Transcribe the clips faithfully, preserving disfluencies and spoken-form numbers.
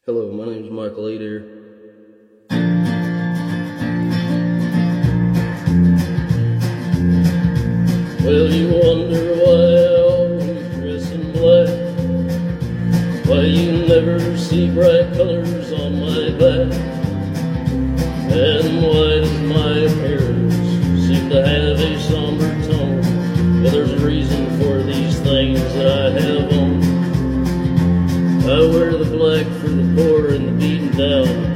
Hello, my name is Michael Adair. Well, you wonder why I always dress in black, why you never see bright colors on my back, and why does my appearance seem to have a somber tone? Well, there's a reason for these things that I have on. I wear the black for the poor and the beaten down,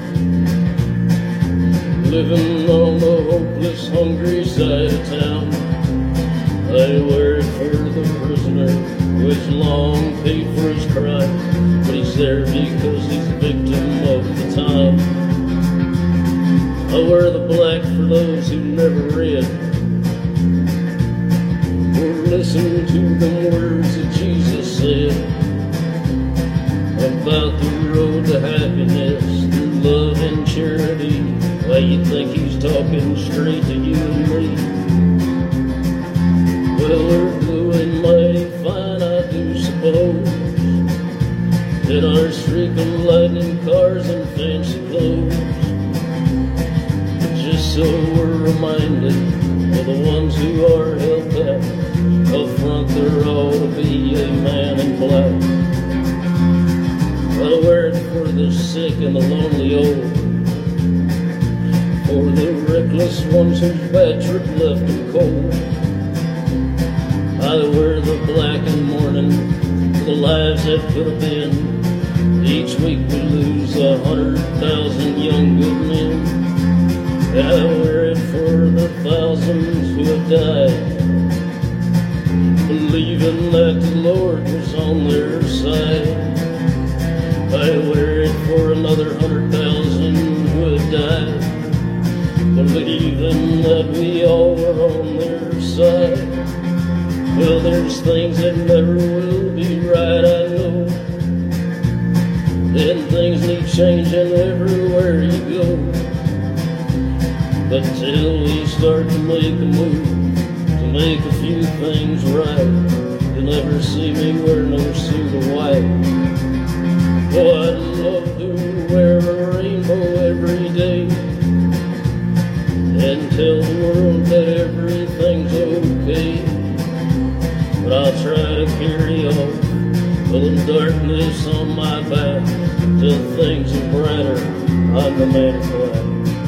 living on the hopeless, hungry side of town. I wear it for the prisoner who has long paid for his crime, but he's there because he's a victim of the time. I wear the black for those who never read or listened to the words that Jesus said about the road to happiness through love and charity. Why, you think he's talking straight to you and me? Well, we're blue and mighty fine, I do suppose, in our streaking lightning cars and fancy clothes. But just so we're reminded of the ones who are held back, up front there ought to be a man in black. I wear it for the sick and the lonely old, for the reckless ones whose bad trip left them cold. I wear the black in mourning for the lives that could have been. Each week we lose a hundred thousand young good men. I wear it for the thousands who have died, believing that the Lord was on their side. I wear it for another hundred thousand who have died, believing that we all were on their side. Well, there's things that never will be right, I know, and things need changing everywhere you go. But till we start to make a move, to make a few things right, you'll never see me wear no suit of white. Oh, I'd love to wear a rainbow every day and tell the world that everything's okay. But I'll try to carry on with the darkness on my back till things are brighter. I'm the man in black.